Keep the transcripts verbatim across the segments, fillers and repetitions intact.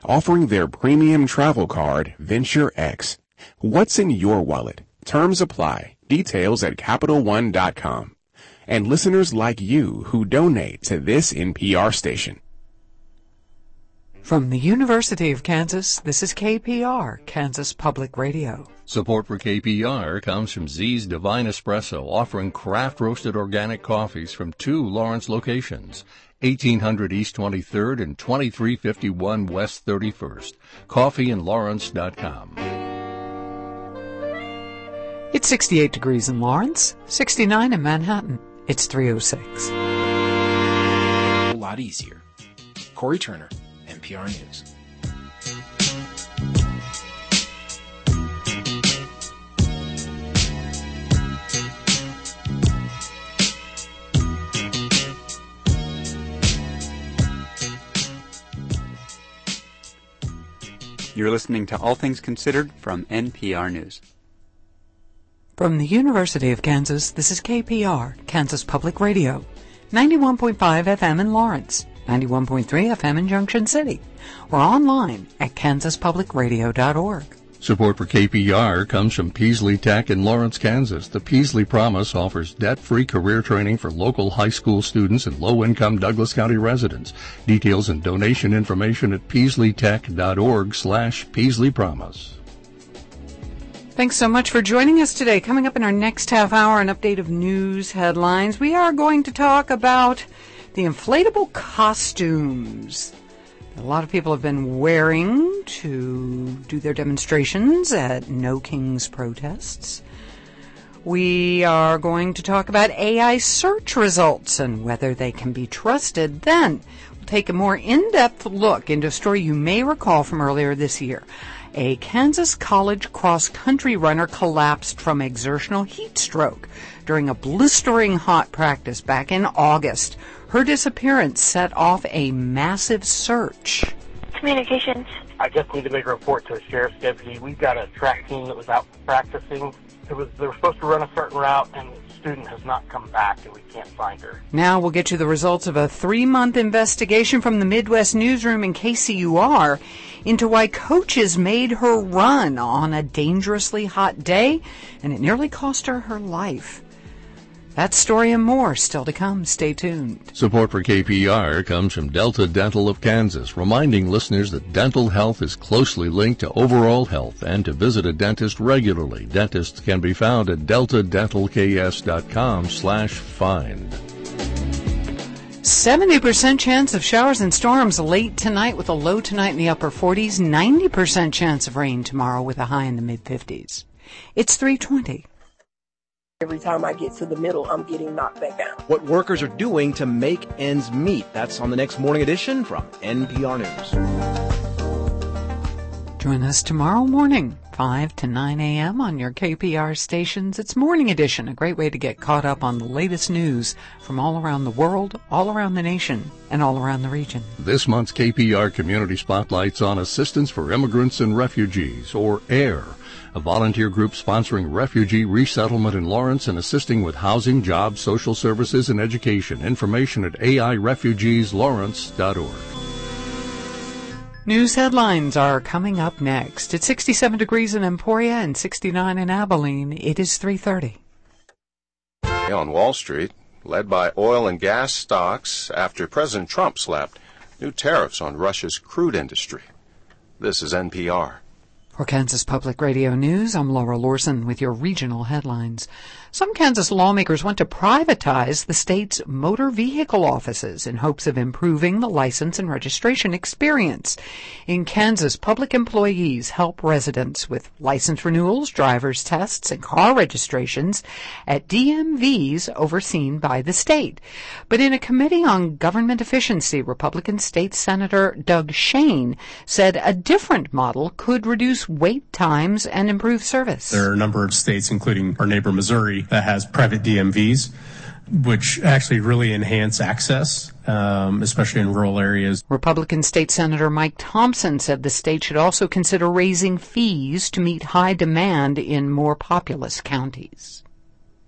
offering their premium travel card, Venture X. What's in your wallet? Terms apply. Details at Capital One dot com. And listeners like you who donate to this N P R station. From the University of Kansas, this is K P R, Kansas Public Radio. Support for K P R comes from Z's Divine Espresso, offering craft-roasted organic coffees from two Lawrence locations, eighteen hundred East twenty-third and twenty-three fifty-one West thirty-first. coffee in lawrence dot com. It's sixty-eight degrees in Lawrence, sixty-nine in Manhattan. It's three oh six. A lot easier. Corey Turner, N P R News. You're listening to All Things Considered from N P R News. From the University of Kansas, this is K P R, Kansas Public Radio, ninety-one point five F M in Lawrence, ninety-one point three F M in Junction City. We're online at kansas public radio dot org. Support for K P R comes from Peasley Tech in Lawrence, Kansas. The Peasley Promise offers debt-free career training for local high school students and low-income Douglas County residents. Details and donation information at peasley tech dot org slash Peasley Promise. Thanks so much for joining us today. Coming up in our next half hour, an update of news headlines. We are going to talk about the inflatable costumes that a lot of people have been wearing to do their demonstrations at No Kings protests. We are going to talk about A I search results and whether they can be trusted. Then we'll take a more in-depth look into a story you may recall from earlier this year. A Kansas college cross-country runner collapsed from exertional heat stroke during a blistering hot practice back in August. Her disappearance set off a massive search. Communications. I just need to make a report to a sheriff's deputy. We've got a track team that was out practicing. It was they were supposed to run a certain route, and the student has not come back, and we can't find her. Now we'll get you the results of a three-month investigation from the Midwest Newsroom in K C U R into why coaches made her run on a dangerously hot day, and it nearly cost her her life. That story and more still to come. Stay tuned. Support for K P R comes from Delta Dental of Kansas, reminding listeners that dental health is closely linked to overall health and to visit a dentist regularly. Dentists can be found at delta dental k s dot com slash find. seventy percent chance of showers and storms late tonight with a low tonight in the upper forties. ninety percent chance of rain tomorrow with a high in the mid-fifties. It's three twenty. Every time I get to the middle, I'm getting knocked back down. What workers are doing to make ends meet. That's on the next morning edition from N P R News. Join us tomorrow morning, five to nine a.m. on your K P R stations. It's Morning Edition, a great way to get caught up on the latest news from all around the world, all around the nation, and all around the region. This month's K P R Community Spotlight's on Assistance for Immigrants and Refugees, or AIR, a volunteer group sponsoring refugee resettlement in Lawrence and assisting with housing, jobs, social services, and education. Information at a i refugees lawrence dot org. News headlines are coming up next. It's sixty-seven degrees in Emporia and sixty-nine in Abilene. It is three thirty. On Wall Street, led by oil and gas stocks after President Trump slapped new tariffs on Russia's crude industry. This is N P R. For Kansas Public Radio News, I'm Laura Lorson with your regional headlines. Some Kansas lawmakers want to privatize the state's motor vehicle offices in hopes of improving the license and registration experience. In Kansas, public employees help residents with license renewals, driver's tests, and car registrations at D M Vs overseen by the state. But in a committee on government efficiency, Republican State Senator Doug Shane said a different model could reduce wait times and improve service. There are a number of states, including our neighbor Missouri, that has private D M Vs, which actually really enhance access, um, especially in rural areas. Republican State Senator Mike Thompson said the state should also consider raising fees to meet high demand in more populous counties.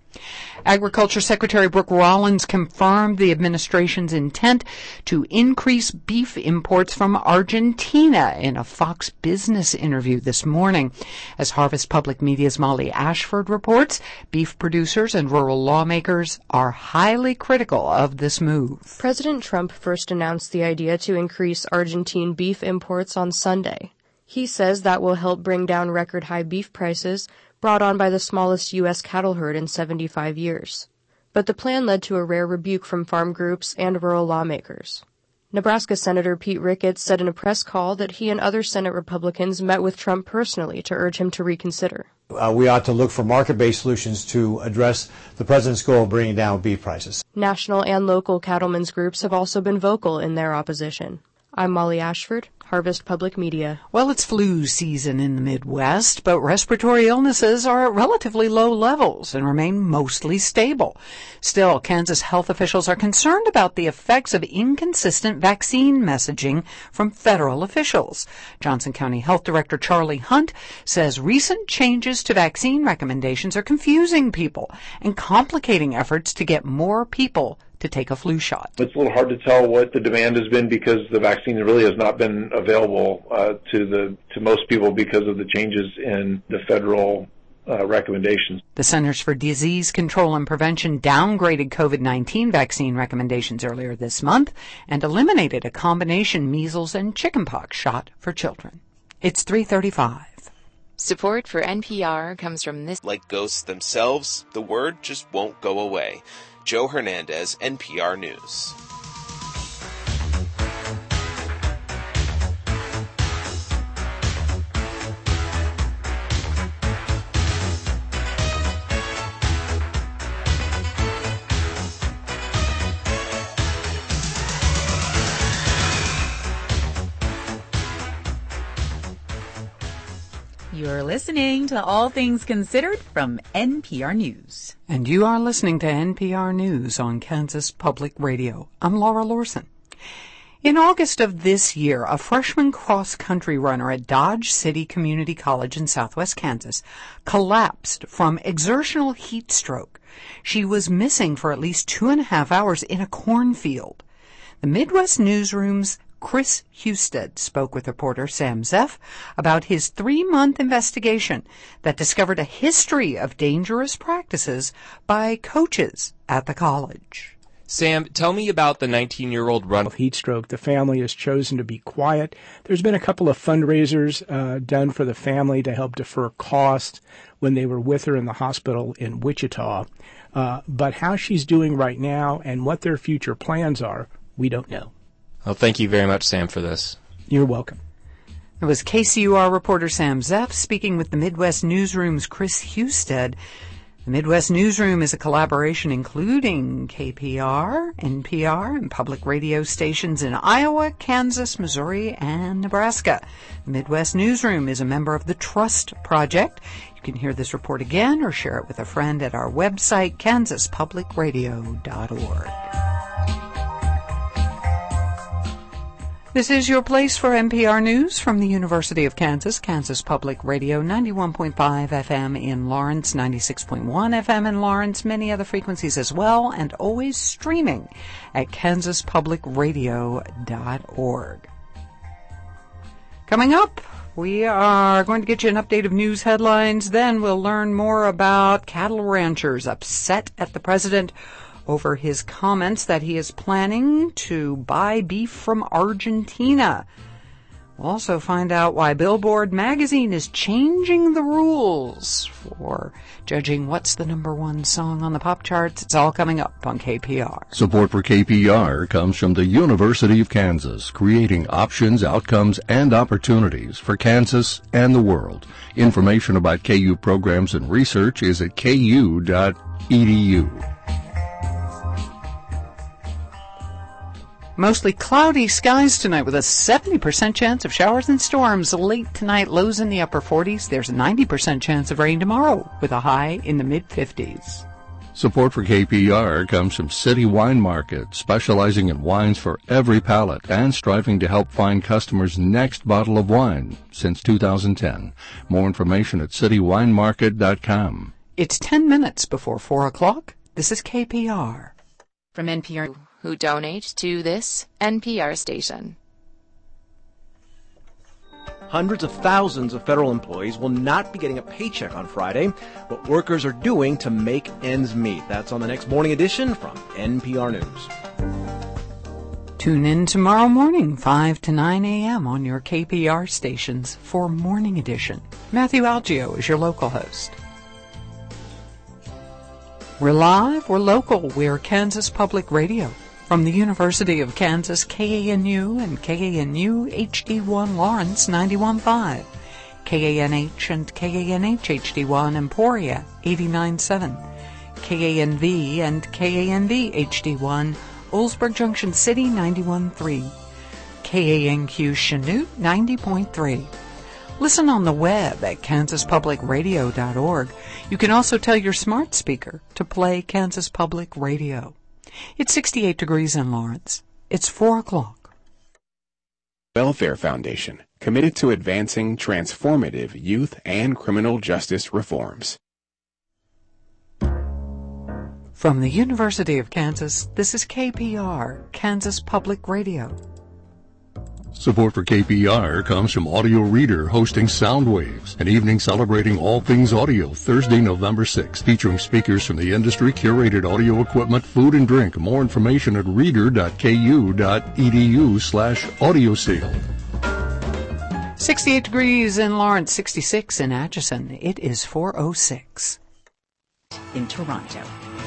Agriculture Secretary Brooke Rollins confirmed the administration's intent to increase beef imports from Argentina in a Fox Business interview this morning. As Harvest Public Media's Molly Ashford reports, beef producers and rural lawmakers are highly critical of this move. President Trump first announced the idea to increase Argentine beef imports on Sunday. He says that will help bring down record-high beef prices brought on by the smallest U S cattle herd in seventy-five years. But the plan led to a rare rebuke from farm groups and rural lawmakers. Nebraska Senator Pete Ricketts said in a press call that he and other Senate Republicans met with Trump personally to urge him to reconsider. Uh, we ought to look for market-based solutions to address the president's goal of bringing down beef prices. National and local cattlemen's groups have also been vocal in their opposition. I'm Molly Ashford, Harvest Public Media. Well, it's flu season in the Midwest, but respiratory illnesses are at relatively low levels and remain mostly stable. Still, Kansas health officials are concerned about the effects of inconsistent vaccine messaging from federal officials. Johnson County Health Director Charlie Hunt says recent changes to vaccine recommendations are confusing people and complicating efforts to get more people to take a flu shot. It's a little hard to tell what the demand has been because the vaccine really has not been available uh, to the to most people because of the changes in the federal uh, recommendations. The Centers for Disease Control and Prevention downgraded COVID nineteen vaccine recommendations earlier this month and eliminated a combination measles and chickenpox shot for children. It's three thirty-five. Support for N P R comes from this. Like ghosts themselves, the word just won't go away. Joe Hernandez, N P R News. You're listening to All Things Considered from N P R News. And you are listening to N P R News on Kansas Public Radio. I'm Laura Lorson. In August of this year, a freshman cross-country runner at Dodge City Community College in southwest Kansas collapsed from exertional heat stroke. She was missing for at least two and a half hours in a cornfield. The Midwest Newsroom's Chris Husted spoke with reporter Sam Zeff about his three-month investigation that discovered a history of dangerous practices by coaches at the college. Sam, tell me about the nineteen-year-old runner with heat stroke. The family has chosen to be quiet. There's been a couple of fundraisers uh, done for the family to help defer costs when they were with her in the hospital in Wichita. Uh, but how she's doing right now and what their future plans are, we don't know. Well, thank you very much, Sam, for this. You're welcome. It was K C U R reporter Sam Zeff speaking with the Midwest Newsroom's Chris Husted. The Midwest Newsroom is a collaboration including K P R, N P R, and public radio stations in Iowa, Kansas, Missouri, and Nebraska. The Midwest Newsroom is a member of the Trust Project. You can hear this report again or share it with a friend at our website, kansas public radio dot org. This is your place for N P R News from the University of Kansas, Kansas Public Radio, ninety-one point five F M in Lawrence, ninety-six point one F M in Lawrence, many other frequencies as well, and always streaming at kansas public radio dot org. Coming up, we are going to get you an update of news headlines. Then we'll learn more about cattle ranchers upset at the president over his comments that he is planning to buy beef from Argentina. We'll also find out why Billboard magazine is changing the rules for judging what's the number one song on the pop charts. It's all coming up on K P R. Support for K P R comes from the University of Kansas, creating options, outcomes, and opportunities for Kansas and the world. Information about K U programs and research is at k u dot e d u. Mostly cloudy skies tonight with a seventy percent chance of showers and storms. Late tonight, lows in the upper forties. There's a ninety percent chance of rain tomorrow with a high in the mid-fifties. Support for K P R comes from City Wine Market, specializing in wines for every palate and striving to help find customers' next bottle of wine since two thousand ten. More information at city wine market dot com. It's ten minutes before four o'clock. This is K P R. From N P R, who donate to this N P R station. Hundreds of thousands of federal employees will not be getting a paycheck on Friday. What workers are doing to make ends meet. That's on the next morning edition from N P R News. Tune in tomorrow morning, five to nine a.m. on your K P R stations for Morning Edition. Matthew Algio is your local host. We're live, we're local, we're Kansas Public Radio. From the University of Kansas, K A N U and K A N U H D one Lawrence ninety-one point five, K A N H and K A N H H D one Emporia eighty-nine point seven, K A N V and K A N V H D one Ollsburg Junction City ninety-one point three, K A N Q Chanute ninety point three. Listen on the web at kansas public radio dot org. You can also tell your smart speaker to play Kansas Public Radio. It's sixty-eight degrees in Lawrence. It's four o'clock. Welfare Foundation, committed to advancing transformative youth and criminal justice reforms. From the University of Kansas, this is K P R, Kansas Public Radio. Support for K P R comes from Audio Reader, hosting Soundwaves, an evening celebrating all things audio, Thursday, November sixth, featuring speakers from the industry, curated audio equipment, food and drink. More information at reader dot k u dot e d u slash audio seal. sixty-eight degrees in Lawrence, sixty-six in Atchison. It is four oh six. In Toronto.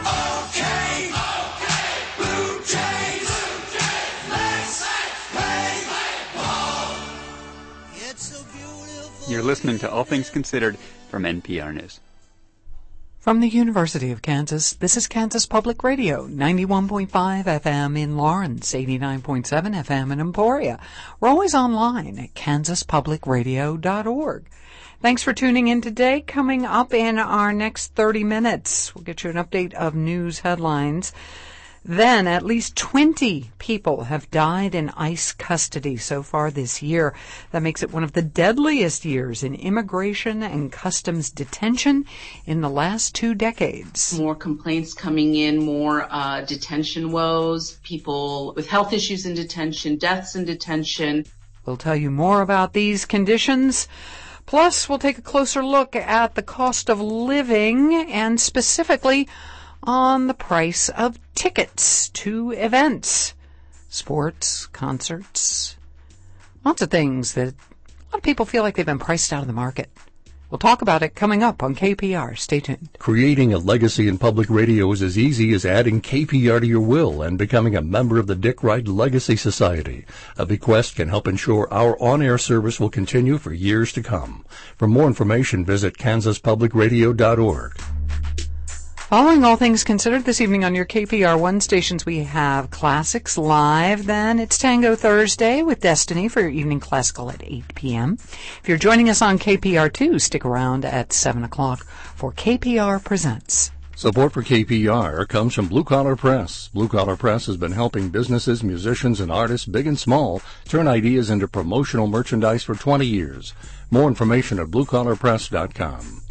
Okay, okay, Blue Jays, Blue Jays, let's play ball. It's so beautiful. You're listening to All Things Considered from N P R News. From the University of Kansas, this is Kansas Public Radio, ninety-one point five F M in Lawrence, eighty-nine point seven F M in Emporia. We're always online at kansas public radio dot org. Thanks for tuning in today. Coming up in our next thirty minutes, we'll get you an update of news headlines. Then, at least twenty people have died in ICE custody so far this year. That makes it one of the deadliest years in immigration and customs detention in the last two decades. More complaints coming in, more uh, detention woes, people with health issues in detention, deaths in detention. We'll tell you more about these conditions. Plus, we'll take a closer look at the cost of living and specifically on the price of tickets to events, sports, concerts, lots of things that a lot of people feel like they've been priced out of the market. We'll talk about it coming up on K P R. Stay tuned. Creating a legacy in public radio is as easy as adding K P R to your will and becoming a member of the Dick Wright Legacy Society. A bequest can help ensure our on-air service will continue for years to come. For more information, visit kansas public radio dot org. Following All Things Considered this evening on your K P R one stations, we have Classics Live. Then it's Tango Thursday with Destiny for your evening classical at eight p.m. If you're joining us on K P R two, stick around at seven o'clock for K P R Presents. Support for K P R comes from Blue Collar Press. Blue Collar Press has been helping businesses, musicians, and artists, big and small, turn ideas into promotional merchandise for twenty years. More information at blue collar press dot com.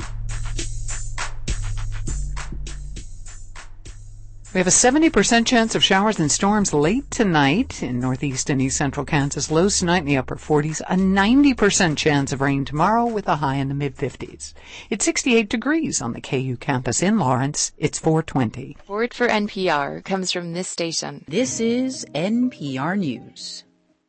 We have a seventy percent chance of showers and storms late tonight in northeast and east central Kansas. Lows tonight in the upper forties. A ninety percent chance of rain tomorrow with a high in the mid-fifties. It's sixty-eight degrees on the K U campus in Lawrence. It's four twenty. Support for N P R comes from this station. This is N P R News.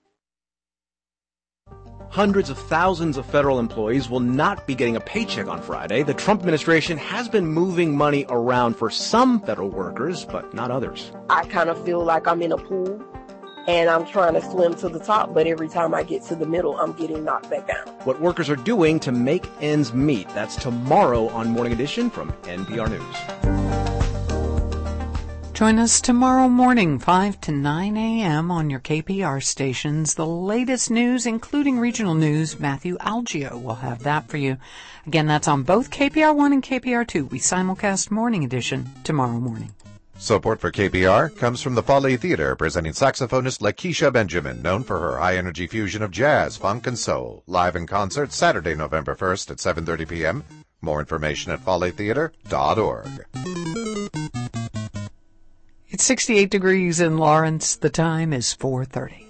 Hundreds of thousands of federal employees will not be getting a paycheck on Friday. The Trump administration has been moving money around for some federal workers, but not others. I kind of feel like I'm in a pool and I'm trying to swim to the top, but every time I get to the middle, I'm getting knocked back down. What workers are doing to make ends meet. That's tomorrow on Morning Edition from N P R News. Join us tomorrow morning, five to nine a.m. on your K P R stations. The latest news, including regional news, Matthew Algio will have that for you. Again, that's on both K P R one and K P R two. We simulcast Morning Edition tomorrow morning. Support for K P R comes from the Folly Theater, presenting saxophonist Lakeisha Benjamin, known for her high-energy fusion of jazz, funk, and soul. Live in concert Saturday, November first at seven thirty p.m. More information at folly theater dot org. It's sixty-eight degrees in Lawrence. The time is four thirty.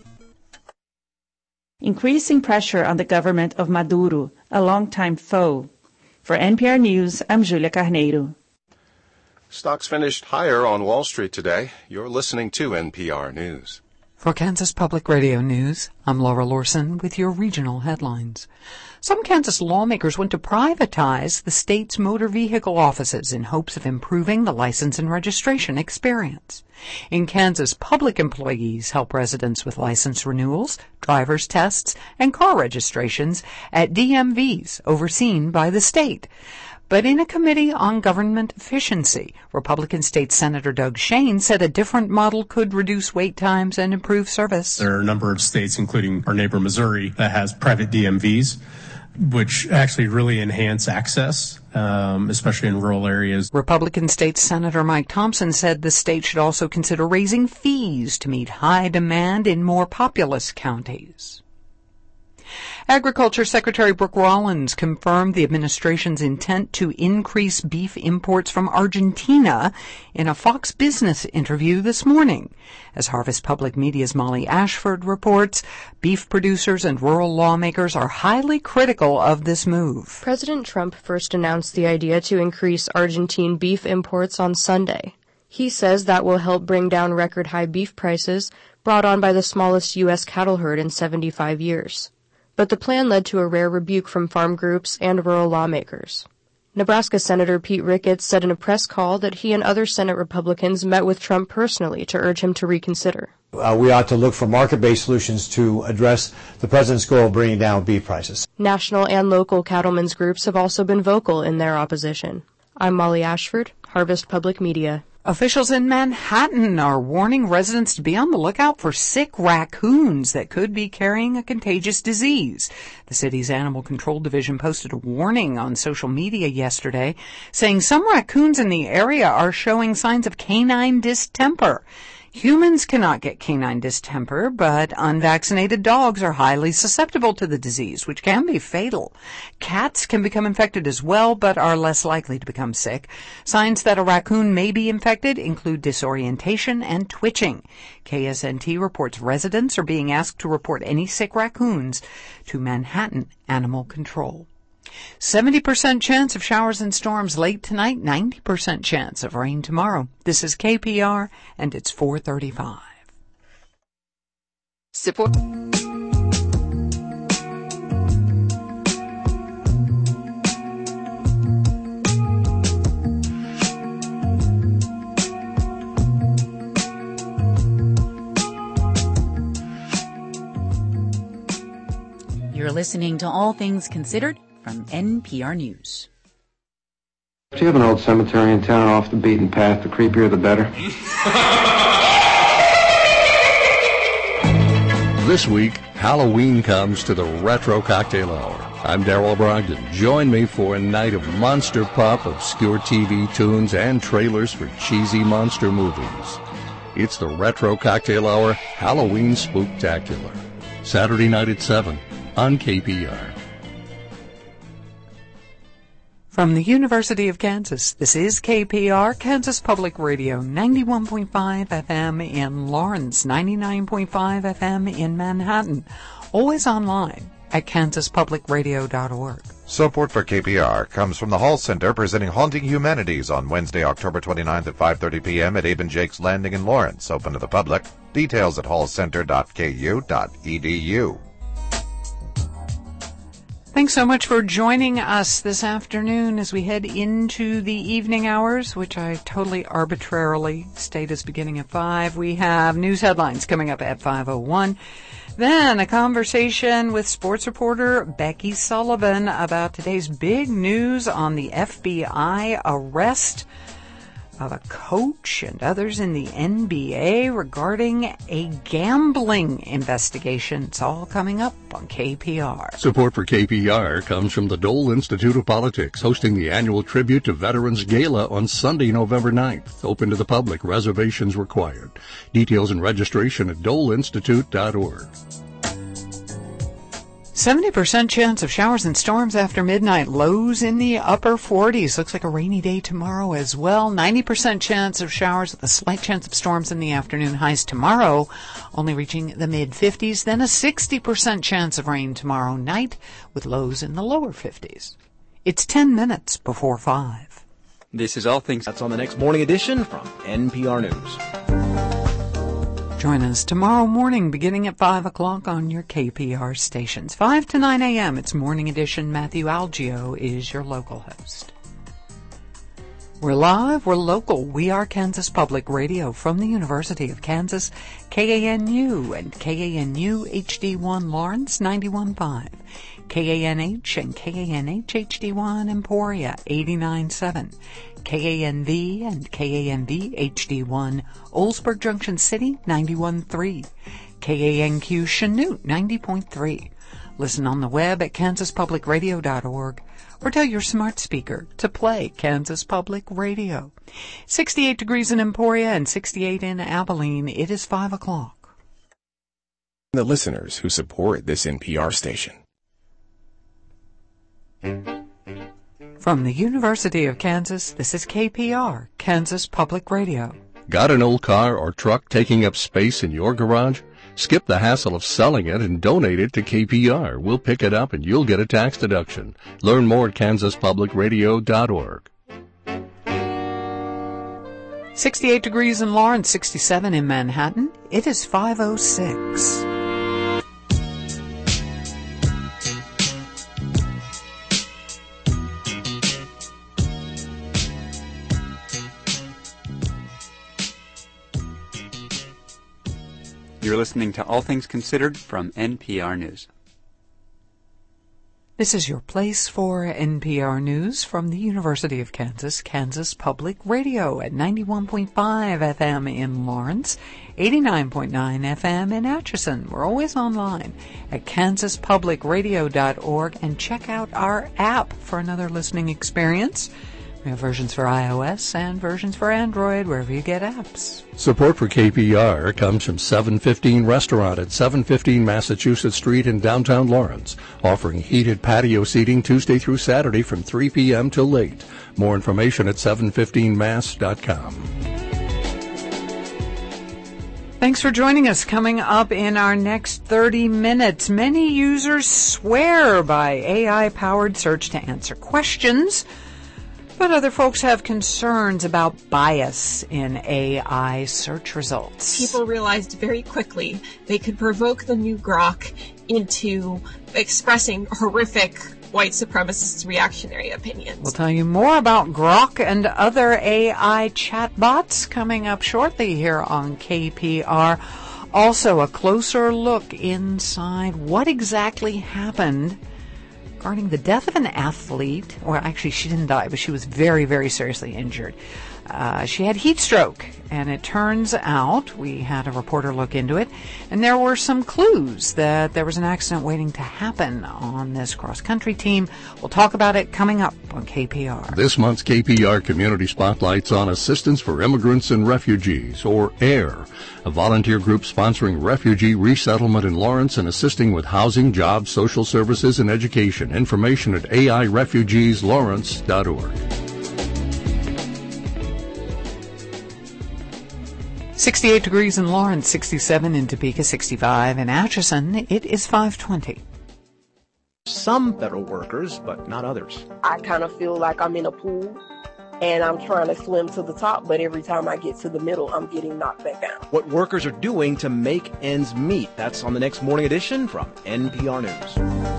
Increasing pressure on the government of Maduro, a longtime foe. For N P R News, I'm Julia Carneiro. Stocks finished higher on Wall Street today. You're listening to N P R News. For Kansas Public Radio News, I'm Laura Lorson with your regional headlines. Some Kansas lawmakers want to privatize the state's motor vehicle offices in hopes of improving the license and registration experience. In Kansas, public employees help residents with license renewals, driver's tests, and car registrations at D M Vs overseen by the state. But in a committee on government efficiency, Republican State Senator Doug Shane said a different model could reduce wait times and improve service. There are a number of states, including our neighbor Missouri, that has private D M Vs, which actually really enhance access, um, especially in rural areas. Republican State Senator Mike Thompson said the state should also consider raising fees to meet high demand in more populous counties. Agriculture Secretary Brooke Rollins confirmed the administration's intent to increase beef imports from Argentina in a Fox Business interview this morning. As Harvest Public Media's Molly Ashford reports, beef producers and rural lawmakers are highly critical of this move. President Trump first announced the idea to increase Argentine beef imports on Sunday. He says that will help bring down record-high beef prices brought on by the smallest U S cattle herd in seventy-five years. But the plan led to a rare rebuke from farm groups and rural lawmakers. Nebraska Senator Pete Ricketts said in a press call that he and other Senate Republicans met with Trump personally to urge him to reconsider. Uh, we ought to look for market-based solutions to address the president's goal of bringing down beef prices. National and local cattlemen's groups have also been vocal in their opposition. I'm Molly Ashford, Harvest Public Media. Officials in Manhattan are warning residents to be on the lookout for sick raccoons that could be carrying a contagious disease. The city's Animal Control Division posted a warning on social media yesterday, saying some raccoons in the area are showing signs of canine distemper. Humans cannot get canine distemper, but unvaccinated dogs are highly susceptible to the disease, which can be fatal. Cats can become infected as well, but are less likely to become sick. Signs that a raccoon may be infected include disorientation and twitching. K S N T reports residents are being asked to report any sick raccoons to Manhattan Animal Control. seventy percent chance of showers and storms late tonight, ninety percent chance of rain tomorrow. This is K P R, and it's four thirty-five. Support. You're listening to All Things Considered from N P R News. If you have an old cemetery in town off the beaten path, the creepier the better. This week, Halloween comes to the Retro Cocktail Hour. I'm Darrell Brogdon. Join me for a night of monster pop, obscure T V tunes, and trailers for cheesy monster movies. It's the Retro Cocktail Hour Halloween Spooktacular. Saturday night at seven on K P R. From the University of Kansas, this is K P R, Kansas Public Radio, ninety-one point five F M in Lawrence, ninety-nine point five F M in Manhattan. Always online at kansas public radio dot org. Support for K P R comes from the Hall Center, presenting Haunting Humanities on Wednesday, October twenty-ninth at five thirty p.m. at Abe and Jake's Landing in Lawrence, open to the public. Details at hall center dot k u dot e d u. Thanks so much for joining us this afternoon as we head into the evening hours, which I totally arbitrarily state as beginning at five. We have news headlines coming up at five oh one. Then a conversation with sports reporter Becky Sullivan about today's big news on the F B I arrest of a coach and others in the N B A regarding a gambling investigation. It's all coming up on K P R. Support for K P R comes from the Dole Institute of Politics, hosting the annual Tribute to Veterans Gala on Sunday, November ninth. Open to the public. Reservations required. Details and registration at dole institute dot org. seventy percent chance of showers and storms after midnight. Lows in the upper forties. Looks like a rainy day tomorrow as well. ninety percent chance of showers with a slight chance of storms in the afternoon. Highs tomorrow only reaching the mid-fifties. Then a sixty percent chance of rain tomorrow night with lows in the lower fifties. It's ten minutes before five. This is All Things. That's on the next morning edition from N P R News. Join us tomorrow morning beginning at five o'clock on your K P R stations. five to nine a.m. It's Morning Edition. Matthew Algio is your local host. We're live, we're local. We are Kansas Public Radio from the University of Kansas, K A N U and K A N U H D one Lawrence ninety-one point five, K A N H and K A N H H D one Emporia eighty-nine point seven, K A N V and K A N V H D one Oldsburg Junction City ninety-one point three, K A N Q Chanute ninety point three. Listen on the web at kansas public radio dot org or tell your smart speaker to play Kansas Public Radio. sixty-eight degrees in Emporia and sixty-eight in Abilene. It is five o'clock. The listeners who support this N P R station. From the University of Kansas, this is K P R, Kansas Public Radio. Got an old car or truck taking up space in your garage? Skip the hassle of selling it and donate it to K P R. We'll pick it up and you'll get a tax deduction. Learn more at kansas public radio dot org. sixty-eight degrees in Lawrence, sixty-seven in Manhattan. It is five oh six. You're listening to All Things Considered from N P R News. This is your place for N P R News from the University of Kansas, Kansas Public Radio at ninety-one point five F M in Lawrence, eighty-nine point nine F M in Atchison. We're always online at kansas public radio dot org and check out our app for another listening experience. We have versions for iOS and versions for Android, wherever you get apps. Support for K P R comes from seven fifteen Restaurant at seven fifteen Massachusetts Street in downtown Lawrence, offering heated patio seating Tuesday through Saturday from three p.m. till late. More information at seven fifteen mass dot com. Thanks for joining us. Coming up in our next thirty minutes, many users swear by A I-powered search to answer questions. But other folks have concerns about bias in A I search results. People realized very quickly they could provoke the new Grok into expressing horrific white supremacist reactionary opinions. We'll tell you more about Grok and other A I chatbots coming up shortly here on K P R. Also, a closer look inside what exactly happened regarding the death of an athlete. Well, actually, she didn't die, but she was very, very seriously injured. Uh, she had heat stroke, and it turns out, we had a reporter look into it, and there were some clues that there was an accident waiting to happen on this cross-country team. We'll talk about it coming up on K P R. This month's K P R Community Spotlight's on Assistance for Immigrants and Refugees, or AIR, a volunteer group sponsoring refugee resettlement in Lawrence and assisting with housing, jobs, social services, and education. Information at a i refugees lawrence dot org. sixty-eight degrees in Lawrence, sixty-seven in Topeka, sixty-five in Atchison. It is five twenty. Some federal workers, but not others. I kind of feel like I'm in a pool and I'm trying to swim to the top, but every time I get to the middle, I'm getting knocked back down. What workers are doing to make ends meet. That's on the next morning edition from N P R News.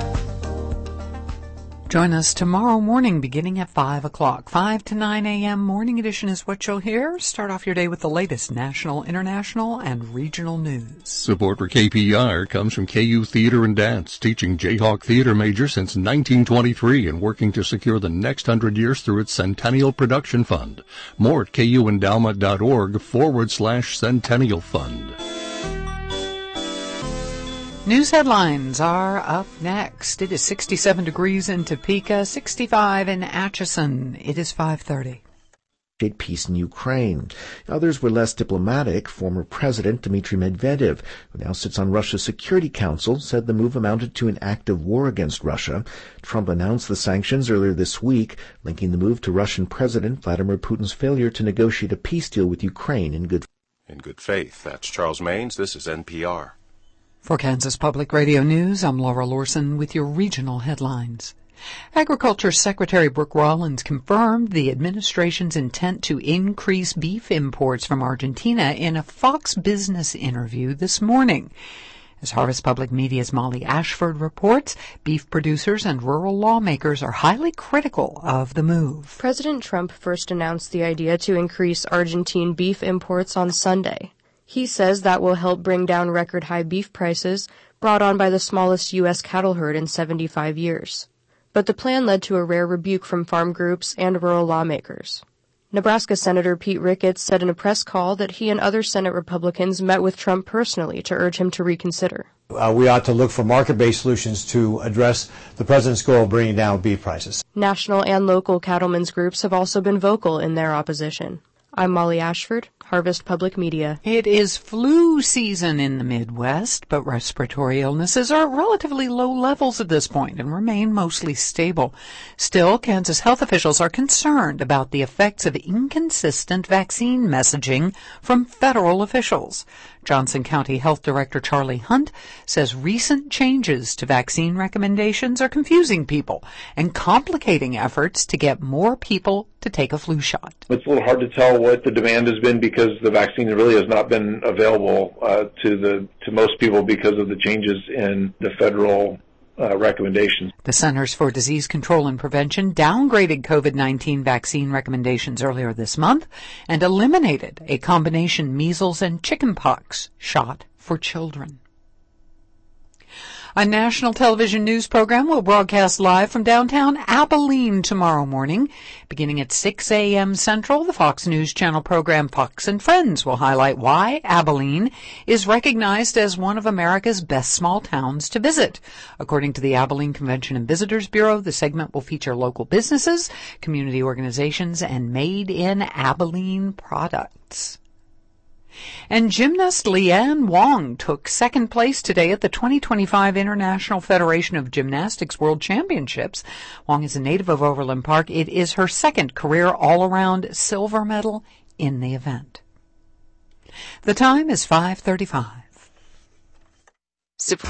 Join us tomorrow morning beginning at five o'clock. five to nine a.m. Morning Edition is what you'll hear. Start off your day with the latest national, international, and regional news. Support for K P R comes from K U Theater and Dance, teaching Jayhawk theater major since nineteen twenty-three and working to secure the next hundred years through its Centennial Production Fund. More at kuendowment.org forward slash Centennial Fund. News headlines are up next. It is sixty-seven degrees in Topeka, sixty-five in Atchison. It is five thirty. peace in Ukraine. Others were less diplomatic. Former President Dmitry Medvedev, who now sits on Russia's Security Council, said the move amounted to an act of war against Russia. Trump announced the sanctions earlier this week, linking the move to Russian President Vladimir Putin's failure to negotiate a peace deal with Ukraine in good In good faith. That's Charles Maines. This is N P R. For Kansas Public Radio News, I'm Laura Lorson with your regional headlines. Agriculture Secretary Brooke Rollins confirmed the administration's intent to increase beef imports from Argentina in a Fox Business interview this morning. As Harvest Public Media's Molly Ashford reports, beef producers and rural lawmakers are highly critical of the move. President Trump first announced the idea to increase Argentine beef imports on Sunday. He says that will help bring down record-high beef prices brought on by the smallest U S cattle herd in seventy-five years. But the plan led to a rare rebuke from farm groups and rural lawmakers. Nebraska Senator Pete Ricketts said in a press call that he and other Senate Republicans met with Trump personally to urge him to reconsider. Uh, we ought to look for market-based solutions to address the president's goal of bringing down beef prices. National and local cattlemen's groups have also been vocal in their opposition. I'm Molly Ashford, Harvest Public Media. It is flu season in the Midwest, but respiratory illnesses are at relatively low levels at this point and remain mostly stable. Still, Kansas health officials are concerned about the effects of inconsistent vaccine messaging from federal officials. Johnson County Health Director Charlie Hunt says recent changes to vaccine recommendations are confusing people and complicating efforts to get more people to take a flu shot. It's a little hard to tell what the demand has been because the vaccine really has not been available uh, to the to most people because of the changes in the federal uh, recommendations. The Centers for Disease Control and Prevention downgraded COVID nineteen vaccine recommendations earlier this month and eliminated a combination measles and chickenpox shot for children. A national television news program will broadcast live from downtown Abilene tomorrow morning. Beginning at six a.m. Central, the Fox News Channel program Fox and Friends will highlight why Abilene is recognized as one of America's best small towns to visit. According to the Abilene Convention and Visitors Bureau, the segment will feature local businesses, community organizations, and made-in-Abilene products. And gymnast Leanne Wong took second place today at the twenty twenty-five International Federation of Gymnastics World Championships. Wong is a native of Overland Park. It is her second career all-around silver medal in the event. The time is five thirty-five. Super.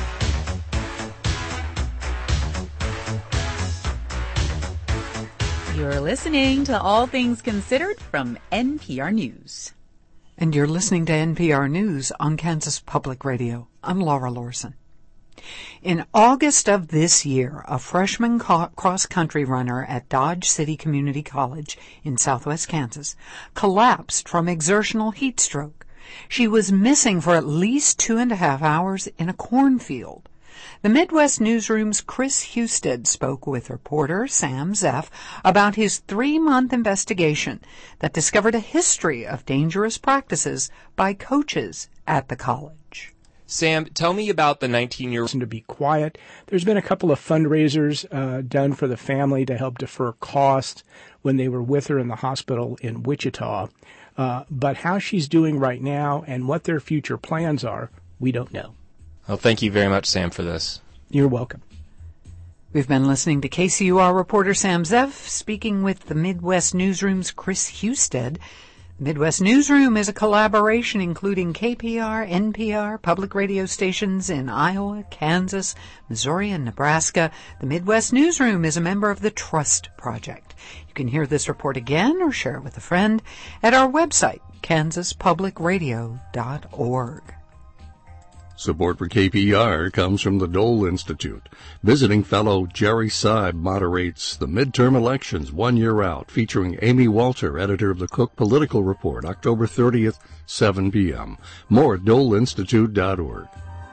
You're listening to All Things Considered from N P R News. And you're listening to N P R News on Kansas Public Radio. I'm Laura Lorson. In August of this year, a freshman cross-country runner at Dodge City Community College in southwest Kansas collapsed from exertional heat stroke. She was missing for at least two and a half hours in a cornfield. The Midwest Newsroom's Chris Husted spoke with reporter Sam Zeff about his three-month investigation that discovered a history of dangerous practices by coaches at the college. Sam, tell me about the nineteen-year-old. To be quiet. There's been a couple of fundraisers uh, done for the family to help defer costs when they were with her in the hospital in Wichita. Uh, but how she's doing right now and what their future plans are, we don't know. Well, thank you very much, Sam, for this. You're welcome. We've been listening to K C U R reporter Sam Zeff speaking with the Midwest Newsroom's Chris Husted. The Midwest Newsroom is a collaboration including K P R, N P R, public radio stations in Iowa, Kansas, Missouri, and Nebraska. The Midwest Newsroom is a member of the Trust Project. You can hear this report again or share it with a friend at our website, kansas public radio dot org. Support for K P R comes from the Dole Institute. Visiting fellow Jerry Seib moderates the midterm elections one year out, featuring Amy Walter, editor of the Cook Political Report, October thirtieth, seven p.m. More at dole institute dot org.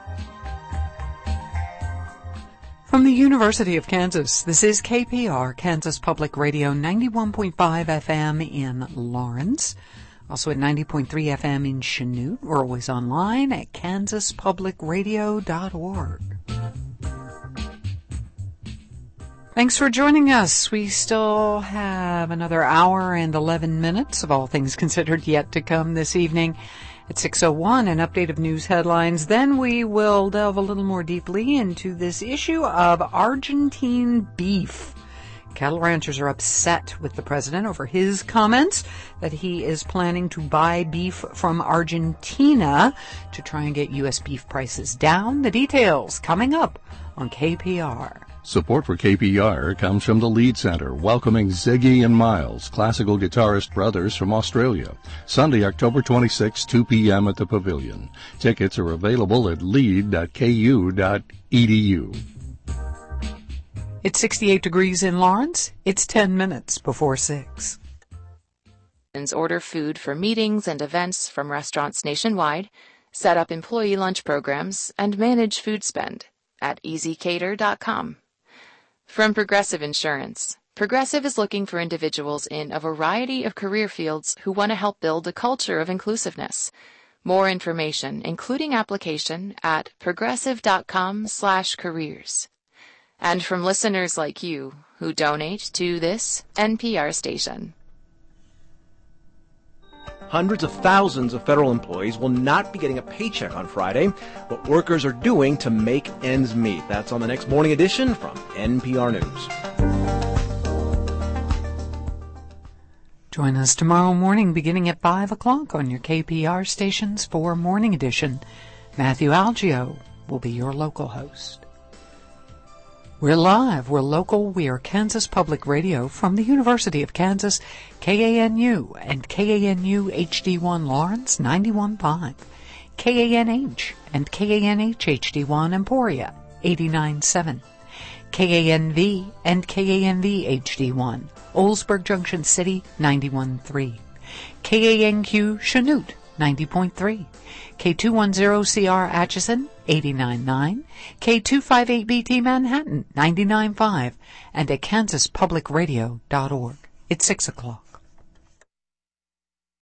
From the University of Kansas, this is K P R, Kansas Public Radio, ninety-one point five F M in Lawrence. Also at ninety point three F M in Chanute. We're always online at kansas public radio dot org. Thanks for joining us. We still have another hour and eleven minutes of All Things Considered yet to come this evening. At six oh one, an update of news headlines. Then we will delve a little more deeply into this issue of Argentine beef. Cattle ranchers are upset with the president over his comments that he is planning to buy beef from Argentina to try and get U S beef prices down. The details coming up on K P R. Support for K P R comes from the Lead Center, welcoming Ziggy and Miles, classical guitarist brothers from Australia. Sunday, October twenty-sixth, two p.m. at the Pavilion. Tickets are available at lead dot k u dot e d u. It's sixty-eight degrees in Lawrence. It's ten minutes before six. Order food for meetings and events from restaurants nationwide, set up employee lunch programs, and manage food spend at easy cater dot com. From Progressive Insurance, Progressive is looking for individuals in a variety of career fields who want to help build a culture of inclusiveness. More information, including application, at progressive dot com slash careers. And from listeners like you who donate to this N P R station. Hundreds of thousands of federal employees will not be getting a paycheck on Friday. What workers are doing to make ends meet. That's on the next morning edition from N P R News. Join us tomorrow morning beginning at five o'clock on your K P R stations for Morning Edition. Matthew Algio will be your local host. We're live, we're local, we are Kansas Public Radio from the University of Kansas, K A N U and K A N U H D one Lawrence ninety-one point five, K A N H and K A N H H D one Emporia eighty-nine point seven, K A N V and K A N V H D one Oldsburg Junction City ninety-one point three, K A N Q Chanute ninety point three, K two ten C R Atchison eighty-nine point nine, K two fifty-eight B T Manhattan ninety-nine point five, and at kansas public radio dot org. It's six o'clock.